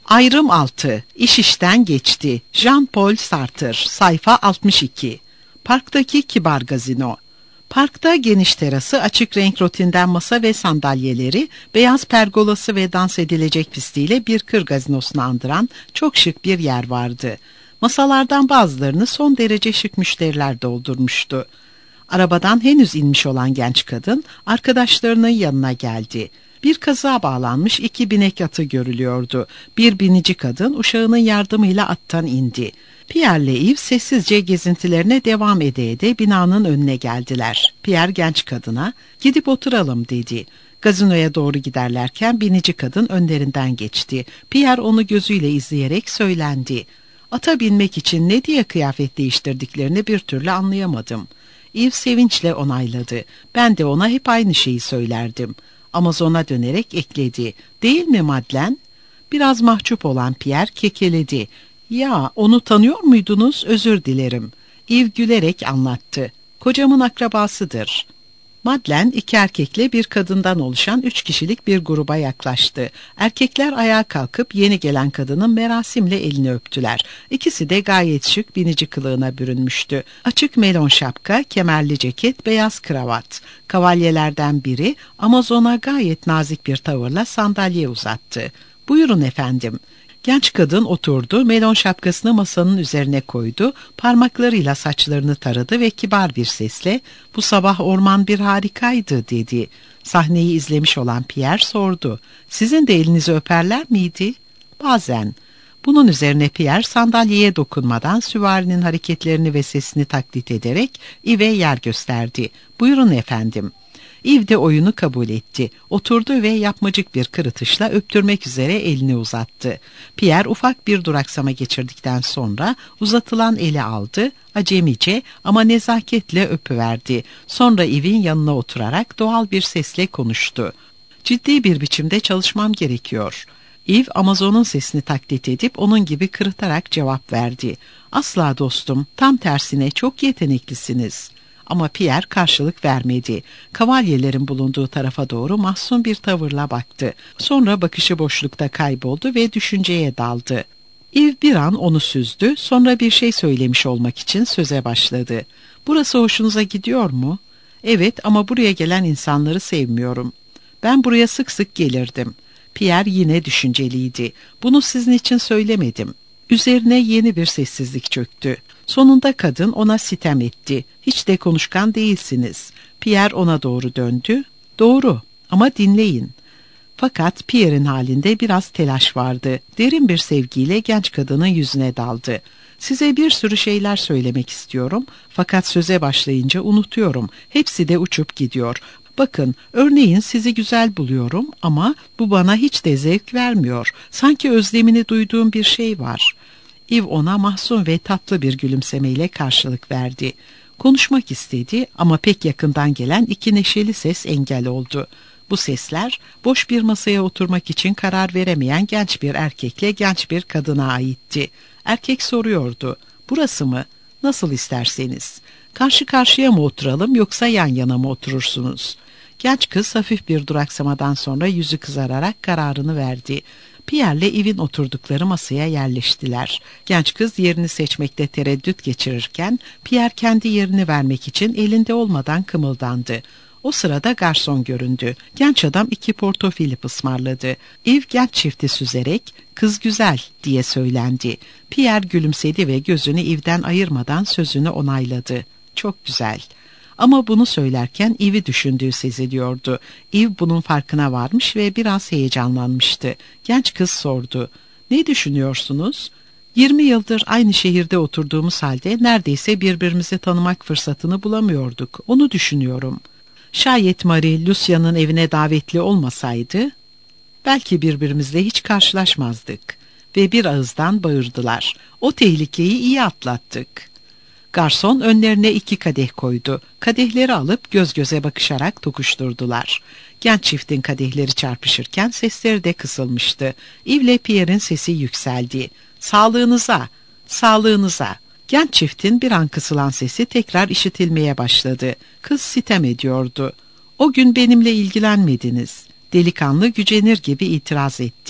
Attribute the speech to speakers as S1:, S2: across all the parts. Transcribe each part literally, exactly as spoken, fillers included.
S1: Ayrım altı. İş işten geçti. Jean-Paul Sartre. Sayfa altmış iki. Parktaki kibar gazino. Parkta geniş terası, açık renk rotinden masa ve sandalyeleri, beyaz pergolası ve dans edilecek pistiyle bir kır gazinosunu andıran çok şık bir yer vardı. Masalardan bazılarını son derece şık müşteriler doldurmuştu. Arabadan henüz inmiş olan genç kadın arkadaşlarının yanına geldi. Bir kazığa bağlanmış iki binek atı görülüyordu. Bir binici kadın uşağının yardımıyla attan indi. Pierre ile Yves sessizce gezintilerine devam ede ede binanın önüne geldiler. Pierre genç kadına "Gidip oturalım" dedi. Gazinoya doğru giderlerken binici kadın önlerinden geçti. Pierre onu gözüyle izleyerek söylendi. Ata binmek için ne diye kıyafet değiştirdiklerini bir türlü anlayamadım. Yves sevinçle onayladı. Ben de ona hep aynı şeyi söylerdim. Amazon'a dönerek ekledi. "Değil mi Madeleine?" Biraz mahcup olan Pierre kekeledi. "Ya, onu tanıyor muydunuz? Özür dilerim." Yves gülerek anlattı. "Kocamın akrabasıdır." Madeleine iki erkekle bir kadından oluşan üç kişilik bir gruba yaklaştı. Erkekler ayağa kalkıp yeni gelen kadının merasimle elini öptüler. İkisi de gayet şık binici kılığına bürünmüştü. Açık melon şapka, kemerli ceket, beyaz kravat. Kavalyelerden biri Amazon'a gayet nazik bir tavırla sandalye uzattı. "Buyurun efendim." Genç kadın oturdu, melon şapkasını masanın üzerine koydu, parmaklarıyla saçlarını taradı ve kibar bir sesle "Bu sabah orman bir harikaydı" dedi. Sahneyi izlemiş olan Pierre sordu. "Sizin de elinizi öperler miydi?" "Bazen." Bunun üzerine Pierre sandalyeye dokunmadan süvarinin hareketlerini ve sesini taklit ederek Yves'e yer gösterdi. "Buyurun efendim." Yves de oyunu kabul etti. Oturdu ve yapmacık bir kırıtışla öptürmek üzere elini uzattı. Pierre ufak bir duraksama geçirdikten sonra uzatılan eli aldı, acemice ama nezaketle öpüverdi. Sonra Yves'in yanına oturarak doğal bir sesle konuştu. "Ciddi bir biçimde çalışmam gerekiyor." Yves Amazon'un sesini taklit edip onun gibi kırıtarak cevap verdi. "Asla dostum, tam tersine çok yeteneklisiniz." Ama Pierre karşılık vermedi. Kavalyelerin bulunduğu tarafa doğru mahzun bir tavırla baktı. Sonra bakışı boşlukta kayboldu ve düşünceye daldı. Yves bir an onu süzdü, sonra bir şey söylemiş olmak için söze başladı. "Burası hoşunuza gidiyor mu?" "Evet, ama buraya gelen insanları sevmiyorum." "Ben buraya sık sık gelirdim." Pierre yine düşünceliydi. "Bunu sizin için söylemedim." Üzerine yeni bir sessizlik çöktü. Sonunda kadın ona sitem etti. "Hiç de konuşkan değilsiniz." Pierre ona doğru döndü. "Doğru, ama dinleyin." Fakat Pierre'in halinde biraz telaş vardı. Derin bir sevgiyle genç kadının yüzüne daldı. "Size bir sürü şeyler söylemek istiyorum. Fakat söze başlayınca unutuyorum. Hepsi de uçup gidiyor. Bakın, örneğin sizi güzel buluyorum ama bu bana hiç de zevk vermiyor. Sanki özlemini duyduğum bir şey var." Yves ona mahzun ve tatlı bir gülümsemeyle karşılık verdi. Konuşmak istedi ama pek yakından gelen iki neşeli ses engel oldu. Bu sesler boş bir masaya oturmak için karar veremeyen genç bir erkekle genç bir kadına aitti. Erkek soruyordu. "Burası mı? Nasıl isterseniz. Karşı karşıya mı oturalım yoksa yan yana mı oturursunuz?" Genç kız hafif bir duraksamadan sonra yüzü kızararak kararını verdi. Pierre'le Yves'in oturdukları masaya yerleştiler. Genç kız yerini seçmekte tereddüt geçirirken Pierre kendi yerini vermek için elinde olmadan kımıldandı. O sırada garson göründü. Genç adam iki portofilip ısmarladı. Yves genç çifti süzerek "Kız güzel" diye söylendi. Pierre gülümsedi ve gözünü Yves'den ayırmadan sözünü onayladı. "Çok güzel." Ama bunu söylerken Yves'i düşündüğü seziliyordu. Yves bunun farkına varmış ve biraz heyecanlanmıştı. Genç kız sordu. "Ne düşünüyorsunuz?" Yirmi yıldır aynı şehirde oturduğumuz halde neredeyse birbirimizi tanımak fırsatını bulamıyorduk. Onu düşünüyorum. Şayet Marie, Lucia'nın evine davetli olmasaydı, belki birbirimizle hiç karşılaşmazdık. Ve bir ağızdan bağırdılar. "O tehlikeyi iyi atlattık." Garson önlerine iki kadeh koydu. Kadehleri alıp göz göze bakışarak tokuşturdular. Genç çiftin kadehleri çarpışırken sesleri de kısılmıştı. Yves'le Pierre'in sesi yükseldi. "Sağlığınıza, sağlığınıza." Genç çiftin bir an kısılan sesi tekrar işitilmeye başladı. Kız sitem ediyordu. "O gün benimle ilgilenmediniz." Delikanlı gücenir gibi itiraz etti.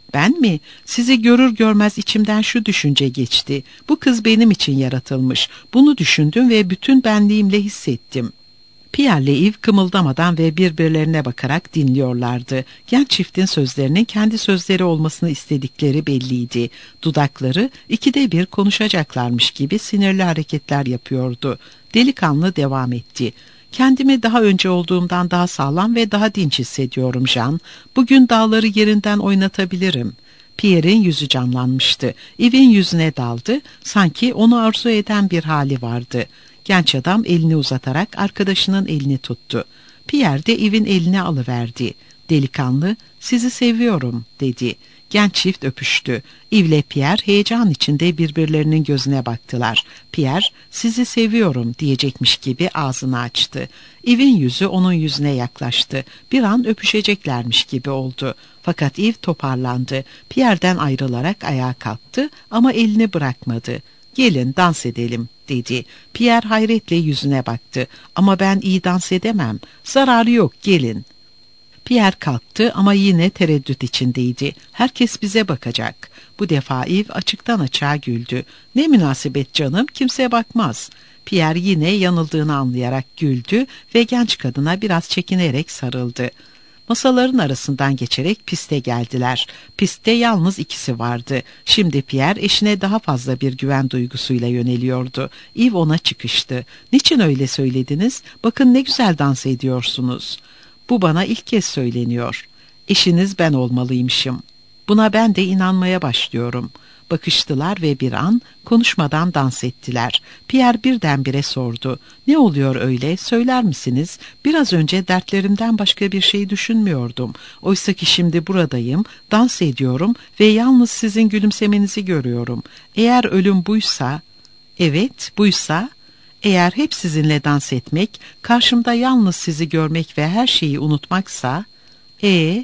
S1: Ben mi? Sizi görür görmez içimden şu düşünce geçti. Bu kız benim için yaratılmış. Bunu düşündüm ve bütün benliğimle hissettim. Pierre ile Yves kımıldamadan ve birbirlerine bakarak dinliyorlardı. Genç çiftin sözlerinin kendi sözleri olmasını istedikleri belliydi. Dudakları ikide bir konuşacaklarmış gibi sinirli hareketler yapıyordu. Delikanlı devam etti. Kendimi daha önce olduğumdan daha sağlam ve daha dinç hissediyorum Jean. Bugün dağları yerinden oynatabilirim. Pierre'in yüzü canlanmıştı. Yves'in yüzüne daldı. Sanki onu arzu eden bir hali vardı. Genç adam elini uzatarak arkadaşının elini tuttu. Pierre de Yves'in elini alıverdi. Delikanlı, sizi seviyorum dedi. Genç çift öpüştü. Yves ile Pierre heyecan içinde birbirlerinin gözüne baktılar. Pierre, sizi seviyorum diyecekmiş gibi ağzını açtı. Yves'in yüzü onun yüzüne yaklaştı. Bir an öpüşeceklermiş gibi oldu. Fakat Yves toparlandı. Pierre'den ayrılarak ayağa kalktı ama elini bırakmadı. Gelin dans edelim dedi. Pierre hayretle yüzüne baktı. Ama ben iyi dans edemem. Zararı yok, gelin. Pierre kalktı ama yine tereddüt içindeydi. Herkes bize bakacak. Bu defa Yves açıktan açığa güldü. Ne münasebet canım, kimseye bakmaz. Pierre yine yanıldığını anlayarak güldü ve genç kadına biraz çekinerek sarıldı. Masaların arasından geçerek piste geldiler. Pistte yalnız ikisi vardı. Şimdi Pierre eşine daha fazla bir güven duygusuyla yöneliyordu. Yves ona çıkıştı. Niçin öyle söylediniz? Bakın ne güzel dans ediyorsunuz. Bu bana ilk kez söyleniyor. Eşiniz ben olmalıymışım. Buna ben de inanmaya başlıyorum. Bakıştılar ve bir an konuşmadan dans ettiler. Pierre birdenbire sordu. Ne oluyor öyle, söyler misiniz? Biraz önce dertlerimden başka bir şey düşünmüyordum. Oysa ki şimdi buradayım, dans ediyorum ve yalnız sizin gülümsemenizi görüyorum. Eğer ölüm buysa, evet buysa, eğer hep sizinle dans etmek, karşımda yalnız sizi görmek ve her şeyi unutmaksa, ee,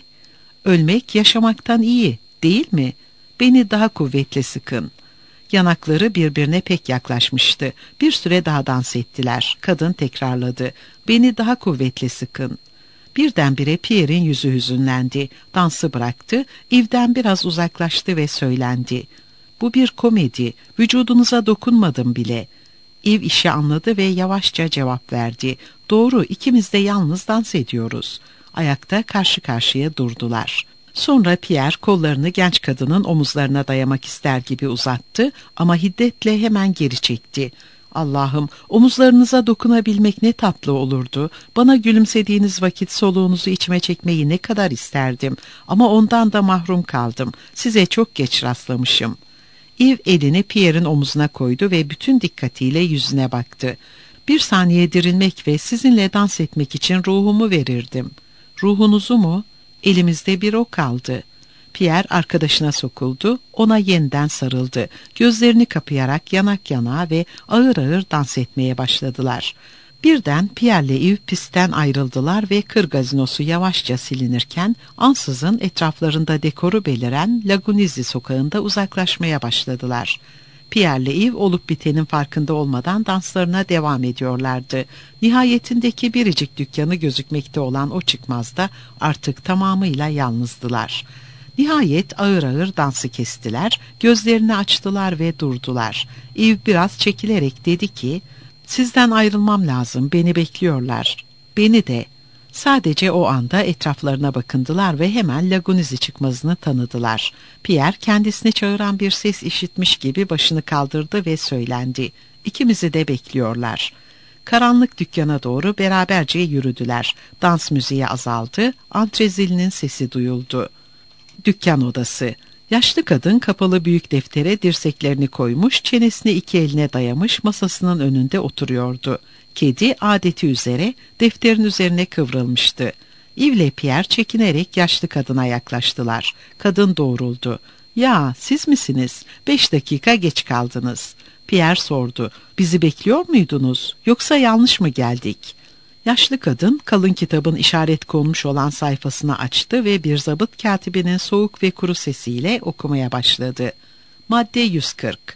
S1: ölmek yaşamaktan iyi, değil mi? Beni daha kuvvetli sıkın. Yanakları birbirine pek yaklaşmıştı. Bir süre daha dans ettiler. Kadın tekrarladı. Beni daha kuvvetli sıkın. Birdenbire Pierre'in yüzü hüzünlendi. Dansı bıraktı, Yves'den biraz uzaklaştı ve söylendi. Bu bir komedi, vücudunuza dokunmadım bile. Yves işi anladı ve yavaşça cevap verdi. Doğru, ikimiz de yalnız dans ediyoruz. Ayakta karşı karşıya durdular. Sonra Pierre kollarını genç kadının omuzlarına dayamak ister gibi uzattı ama hiddetle hemen geri çekti. Allah'ım, omuzlarınıza dokunabilmek ne tatlı olurdu. Bana gülümsediğiniz vakit soluğunuzu içime çekmeyi ne kadar isterdim. Ama ondan da mahrum kaldım. Size çok geç rastlamışım. Yves elini Pierre'in omuzuna koydu ve bütün dikkatiyle yüzüne baktı. Bir saniye dirilmek ve sizinle dans etmek için ruhumu verirdim. Ruhunuzu mu? Elimizde bir o kaldı. Pierre arkadaşına sokuldu, ona yeniden sarıldı. Gözlerini kapayarak yanak yanağa ve ağır ağır dans etmeye başladılar. Birden Pierre ile Yves pistten ayrıldılar ve kır gazinosu yavaşça silinirken ansızın etraflarında dekoru beliren Lagunizi sokağında uzaklaşmaya başladılar. Pierre ile Yves olup bitenin farkında olmadan danslarına devam ediyorlardı. Nihayetindeki biricik dükkanı gözükmekte olan o çıkmazda artık tamamıyla yalnızdılar. Nihayet ağır ağır dansı kestiler, gözlerini açtılar ve durdular. Yves biraz çekilerek dedi ki, "Sizden ayrılmam lazım, beni bekliyorlar." "Beni de." Sadece o anda etraflarına bakındılar ve hemen Lagunizi çıkmazını tanıdılar. Pierre kendisini çağıran bir ses işitmiş gibi başını kaldırdı ve söylendi. "İkimizi de bekliyorlar." Karanlık dükkana doğru beraberce yürüdüler. Dans müziği azaldı, antrezilinin sesi duyuldu. Dükkan odası. Yaşlı kadın kapalı büyük deftere dirseklerini koymuş, çenesini iki eline dayamış masasının önünde oturuyordu. Kedi adeti üzere defterin üzerine kıvrılmıştı. Yves ile Pierre çekinerek yaşlı kadına yaklaştılar. Kadın doğruldu. "Ya siz misiniz? Beş dakika geç kaldınız." Pierre sordu. "Bizi bekliyor muydunuz? Yoksa yanlış mı geldik?" Yaşlı kadın kalın kitabın işaret konmuş olan sayfasını açtı ve bir zabıt katibinin soğuk ve kuru sesiyle okumaya başladı. Madde yüz kırk.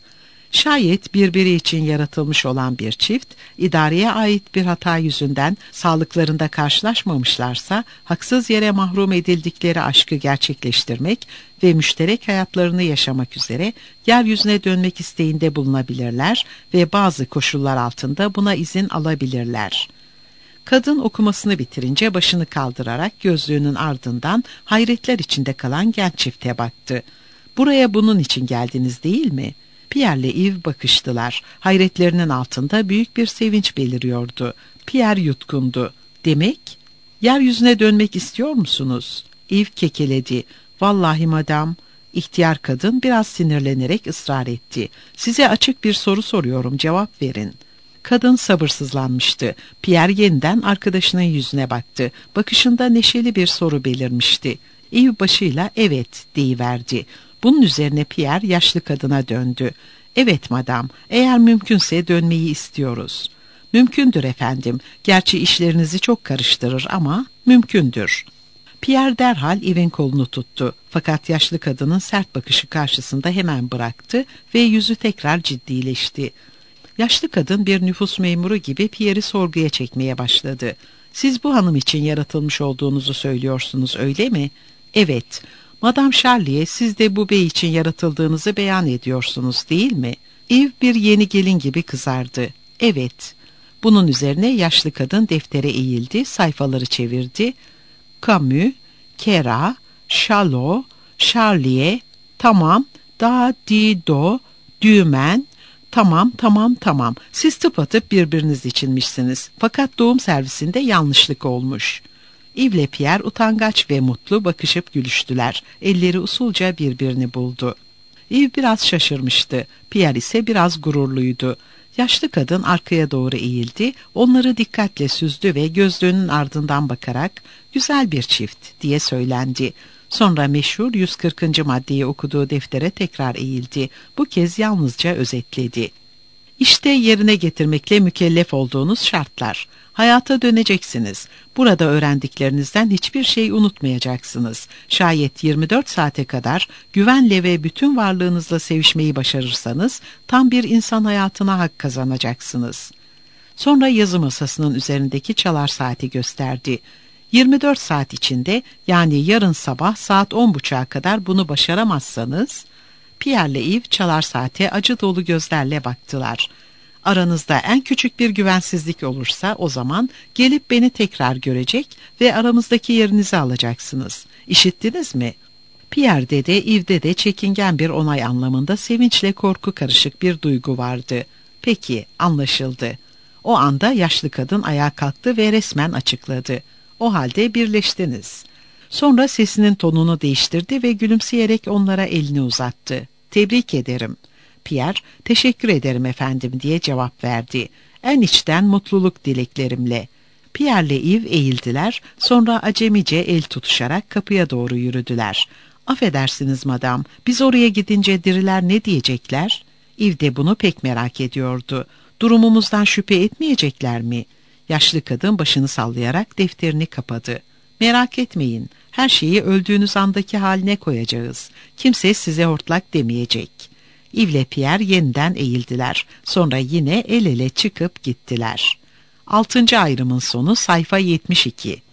S1: Şayet birbiri için yaratılmış olan bir çift, idareye ait bir hata yüzünden sağlıklarında karşılaşmamışlarsa, haksız yere mahrum edildikleri aşkı gerçekleştirmek ve müşterek hayatlarını yaşamak üzere yeryüzüne dönmek isteğinde bulunabilirler ve bazı koşullar altında buna izin alabilirler. Kadın okumasını bitirince başını kaldırarak gözlüğünün ardından hayretler içinde kalan genç çifte baktı. "Buraya bunun için geldiniz değil mi?" Pierre ile Yves bakıştılar. Hayretlerinin altında büyük bir sevinç beliriyordu. Pierre yutkundu. "Demek yeryüzüne dönmek istiyor musunuz?" Yves kekeledi. "Vallahi madam." İhtiyar kadın biraz sinirlenerek ısrar etti. "Size açık bir soru soruyorum, cevap verin." Kadın sabırsızlanmıştı. Pierre yeniden arkadaşının yüzüne baktı. Bakışında neşeli bir soru belirmişti. Yves başıyla "evet" deyiverdi. Bunun üzerine Pierre yaşlı kadına döndü. "Evet madam, eğer mümkünse dönmeyi istiyoruz." "Mümkündür efendim. Gerçi işlerinizi çok karıştırır ama mümkündür." Pierre derhal Yves'in kolunu tuttu. Fakat yaşlı kadının sert bakışı karşısında hemen bıraktı ve yüzü tekrar ciddileşti. Yaşlı kadın bir nüfus memuru gibi Pierre'i sorguya çekmeye başladı. "Siz bu hanım için yaratılmış olduğunuzu söylüyorsunuz, öyle mi?" "Evet." "Madame Charlie'ye siz de bu bey için yaratıldığınızı beyan ediyorsunuz, değil mi?" Yves bir yeni gelin gibi kızardı. "Evet." Bunun üzerine yaşlı kadın deftere eğildi, sayfaları çevirdi. Camus, Kera, Chalot, Charlie, tamam, da, di, do, dümen, tamam, tamam, tamam. Siz tıpatıp birbiriniz içinmişsiniz. Fakat doğum servisinde yanlışlık olmuş. Yves ile Pierre utangaç ve mutlu bakışıp gülüştüler. Elleri usulca birbirini buldu. Yves biraz şaşırmıştı. Pierre ise biraz gururluydu. Yaşlı kadın arkaya doğru eğildi, onları dikkatle süzdü ve gözlüğünün ardından bakarak "güzel bir çift" diye söylendi. Sonra meşhur yüz kırkıncı maddeyi okuduğu deftere tekrar eğildi. Bu kez yalnızca özetledi. "İşte yerine getirmekle mükellef olduğunuz şartlar. Hayata döneceksiniz. Burada öğrendiklerinizden hiçbir şey unutmayacaksınız. Şayet yirmi dört saate kadar güvenle ve bütün varlığınızla sevişmeyi başarırsanız tam bir insan hayatına hak kazanacaksınız." Sonra yazı masasının üzerindeki çalar saati gösterdi. yirmi dört saat içinde, yani yarın sabah saat on buçuğa kadar bunu başaramazsanız... Pierre ile Yves çalar saate acı dolu gözlerle baktılar. "Aranızda en küçük bir güvensizlik olursa o zaman gelip beni tekrar görecek ve aramızdaki yerinizi alacaksınız. İşittiniz mi?" Pierre'de de Yves'de de çekingen bir onay anlamında sevinçle korku karışık bir duygu vardı. "Peki, anlaşıldı." O anda yaşlı kadın ayağa kalktı ve resmen açıkladı. "O halde birleştiniz." Sonra sesinin tonunu değiştirdi ve gülümseyerek onlara elini uzattı. "Tebrik ederim." Pierre, "Teşekkür ederim efendim" diye cevap verdi. "En içten mutluluk dileklerimle." Pierre ile Yves eğildiler, sonra acemice el tutuşarak kapıya doğru yürüdüler. "Affedersiniz madam, biz oraya gidince diriler ne diyecekler?" Yves de bunu pek merak ediyordu. "Durumumuzdan şüphe etmeyecekler mi?" Yaşlı kadın başını sallayarak defterini kapadı. "Merak etmeyin, her şeyi öldüğünüz andaki haline koyacağız. Kimse size hortlak demeyecek." Yves ile Pierre yeniden eğildiler. Sonra yine el ele çıkıp gittiler. Altıncı ayrımın sonu sayfa yetmiş iki.